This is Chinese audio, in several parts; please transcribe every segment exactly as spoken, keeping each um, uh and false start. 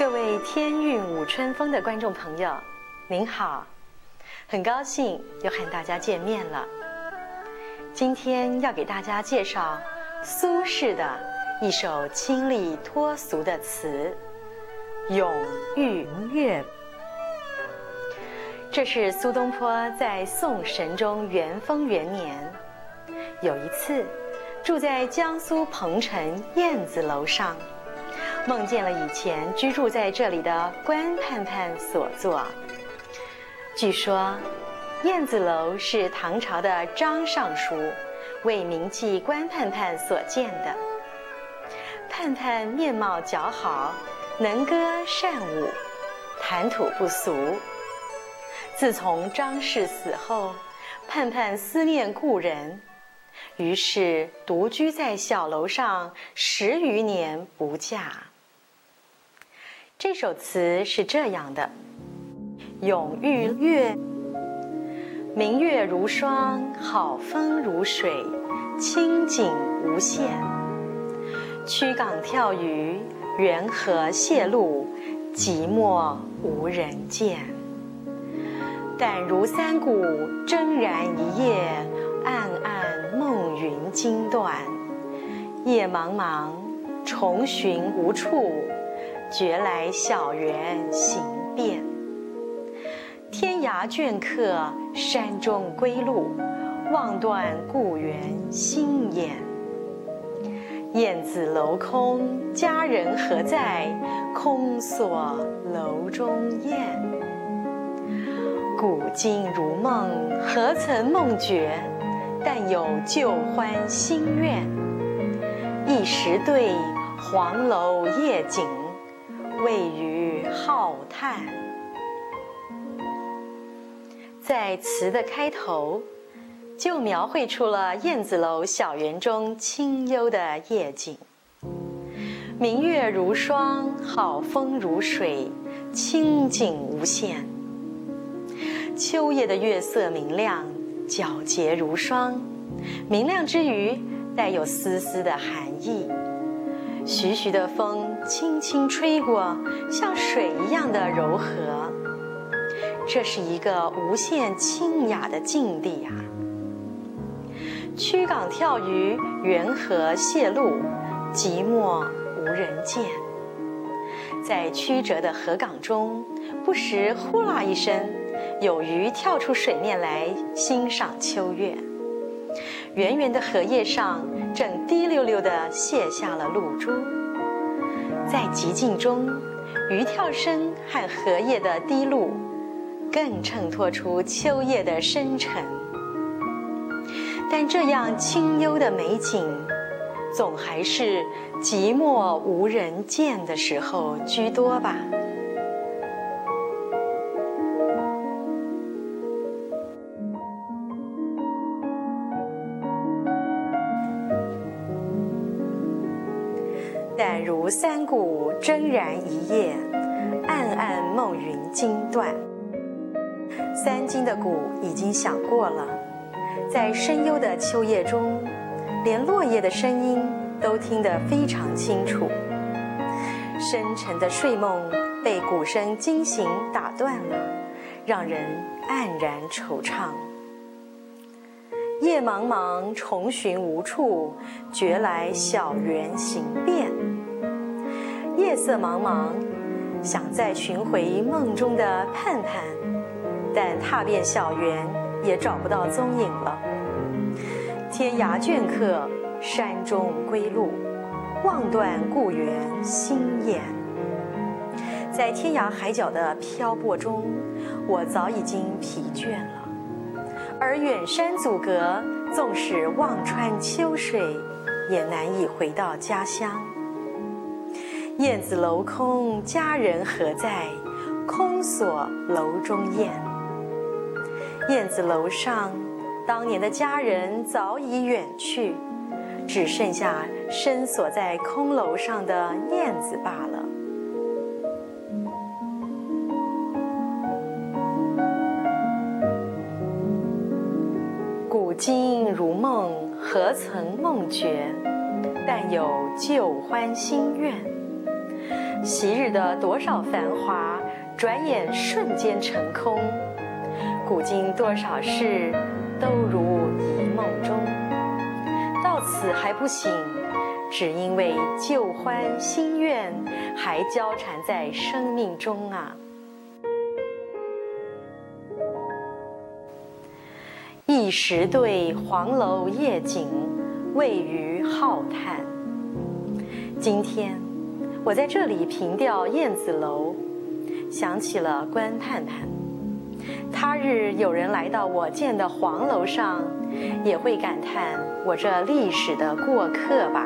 各位天韵舞春风的观众朋友，您好，很高兴又和大家见面了。今天要给大家介绍苏轼的一首清丽脱俗的词《咏玉月》。这是苏东坡在宋神宗元丰元年，有一次住在江苏彭城燕子楼上，梦见了以前居住在这里的关盼盼所作。据说燕子楼是唐朝的张尚书为铭记关盼盼所建的。盼盼面貌姣好，能歌善舞，谈吐不俗。自从张氏死后，盼盼思念故人，于是独居在小楼上十余年不嫁。这首词是这样的：咏玉月，明月如霜，好风如水，清景无限。曲港跳鱼，缘河蟹路，寂寞无人见。但如三鼓铮然一夜，暗暗梦云惊断。夜茫茫，重寻无处，觉来小园行遍。天涯倦客，山中归路，望断故园心眼。燕子楼空，佳人何在？空锁楼中燕。古今如梦，何曾梦觉？但有旧欢新怨。一时对，黄楼夜景，未余好叹。在词的开头，就描绘出了燕子楼小园中清幽的夜景。明月如霜，好风如水，清景无限。秋夜的月色明亮，皎洁如霜，明亮之余带有丝丝的寒意。徐徐的风轻轻吹过，像水一样的柔和。这是一个无限清雅的境地啊！曲港跳鱼，缘河蟹路，寂寞无人见。在曲折的河港中，不时呼啦一声，有鱼跳出水面来欣赏秋月。圆圆的荷叶上正滴溜溜地泻下了露珠。在寂静中，鱼跳声和荷叶的滴露更衬托出秋夜的深沉。但这样清幽的美景，总还是寂寞无人见的时候居多吧。但如三鼓铮然一夜，暗暗梦云惊断。三更的鼓已经响过了，在深幽的秋夜中，连落叶的声音都听得非常清楚。深沉的睡梦被鼓声惊醒打断了，让人黯然惆怅。夜茫茫，重寻无处，觉来小园行遍。夜色茫茫，想再寻回梦中的盼盼，但踏遍小园也找不到踪影了。天涯倦客，山中归路，望断故园心眼。在天涯海角的漂泊中，我早已经疲倦了。而远山阻隔，纵使望穿秋水，也难以回到家乡。燕子楼空，佳人何在？空锁楼中燕。燕子楼上，当年的佳人早已远去，只剩下深锁在空楼上的燕子罢了。古今如梦，何曾梦觉？但有旧欢新怨。 昔日的多少繁华，转眼瞬间成空。古今多少事，都如一梦中。到此还不醒，只因为旧欢新怨还交缠在生命中啊。一时对黄楼夜景，未余浩叹。今天我在这里凭吊燕子楼，想起了关盼盼。他日有人来到我建的黄楼上，也会感叹我这历史的过客吧。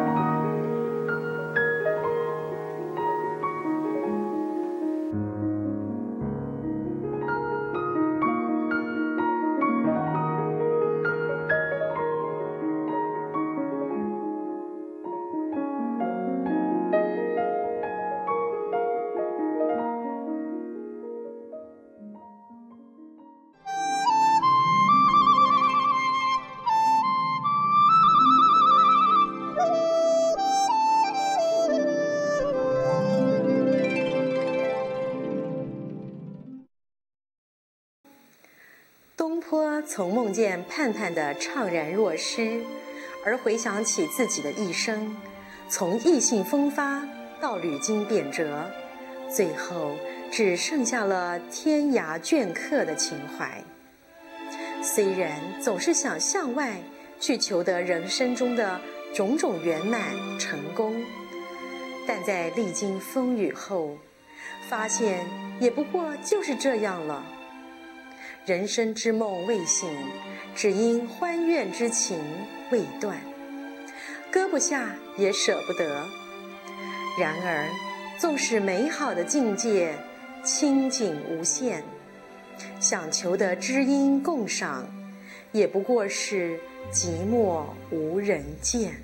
东坡从梦见盼盼的怅然若失，而回想起自己的一生，从意兴风发到屡经贬谪，最后只剩下了天涯倦客的情怀。虽然总是想向外去求得人生中的种种圆满成功，但在历经风雨后，发现也不过就是这样了。人生之梦未醒，只因欢怨之情未断，搁不下也舍不得。然而纵使美好的境界清净无限，想求的知音共赏，也不过是寂寞无人见。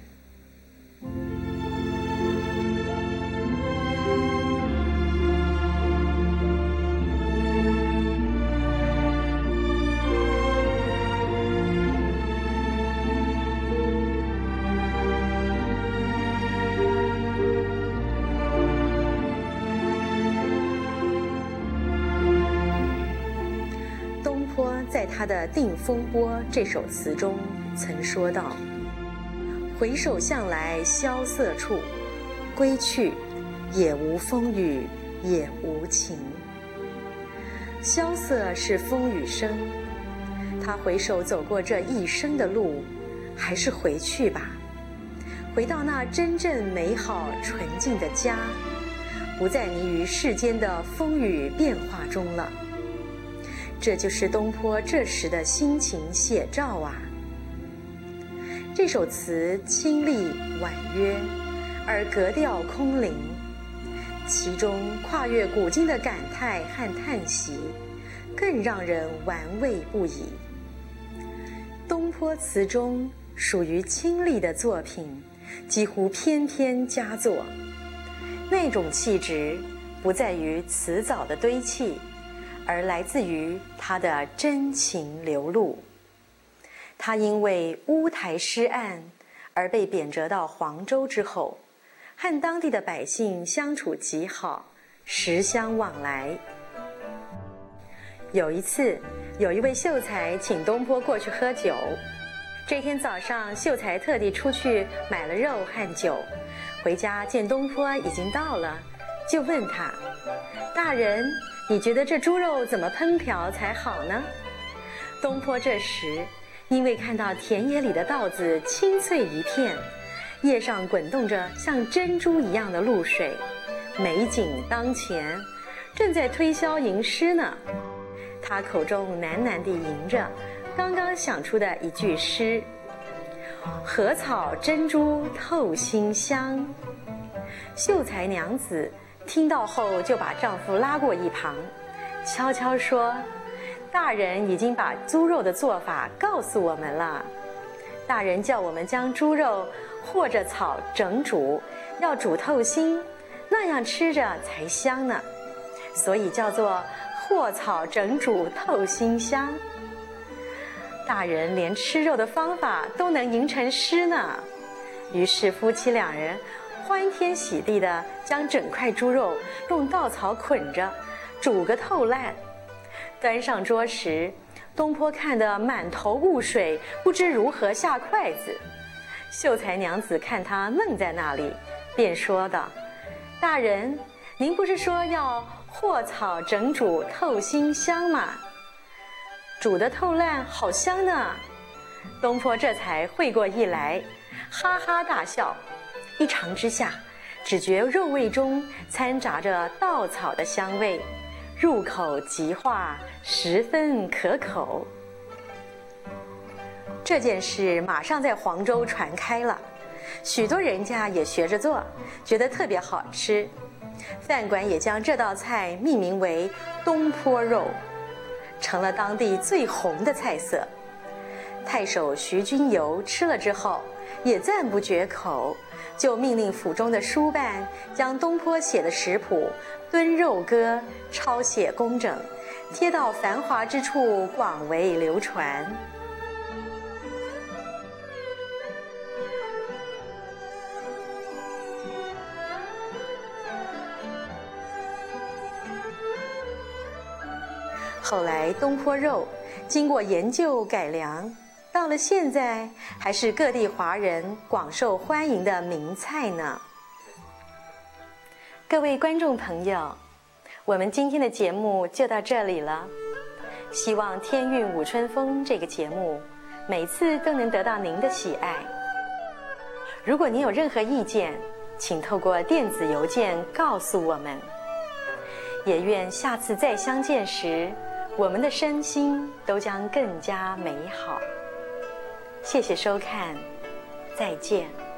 在他的《定风波》这首词中曾说道：回首向来萧瑟处，归去，也无风雨也无晴。萧瑟是风雨声，他回首走过这一生的路，还是回去吧，回到那真正美好纯净的家，不再迷于世间的风雨变化中了。这就是东坡这时的心情写照啊。这首词清丽婉约，而格调空灵，其中跨越古今的感叹和叹息，更让人玩味不已。东坡词中属于清丽的作品，几乎篇篇佳作。那种气质不在于词藻的堆砌，而来自于他的真情流露。他因为乌台诗案而被贬谪到黄州之后，和当地的百姓相处极好，时相往来。有一次，有一位秀才请东坡过去喝酒。这天早上，秀才特地出去买了肉和酒，回家见东坡已经到了，就问他：大人，你觉得这猪肉怎么烹调才好呢？东坡这时因为看到田野里的稻子青翠一片，叶上滚动着像珍珠一样的露水，美景当前，正在推销吟诗呢。他口中喃喃地吟着刚刚想出的一句诗：禾草珍珠透馨香。秀才娘子听到后就把丈夫拉过一旁，悄悄说：大人已经把猪肉的做法告诉我们了，大人叫我们将猪肉和着草整煮，要煮透心，那样吃着才香呢，所以叫做和草整煮透心香。大人连吃肉的方法都能吟成诗呢。于是夫妻两人欢天喜地地将整块猪肉用稻草捆着，煮个透烂。端上桌时，东坡看得满头雾水，不知如何下筷子。秀才娘子看他愣在那里，便说道：“大人，您不是说要和草整煮透心香吗？煮得透烂，好香呢！”东坡这才会过意来，哈哈大笑。一尝之下，只觉肉味中掺杂着稻草的香味，入口即化，十分可口。这件事马上在黄州传开了，许多人家也学着做，觉得特别好吃。饭馆也将这道菜命名为东坡肉，成了当地最红的菜色。太守徐君游吃了之后也赞不绝口，就命令府中的书办将东坡写的食谱《炖肉歌》抄写工整，贴到繁华之处，广为流传。后来东坡肉经过研究改良，到了现在还是各地华人广受欢迎的名菜呢。各位观众朋友，我们今天的节目就到这里了。希望《天韵舞春风》这个节目每次都能得到您的喜爱。如果您有任何意见，请透过电子邮件告诉我们。也愿下次再相见时，我们的身心都将更加美好。谢谢收看，再见。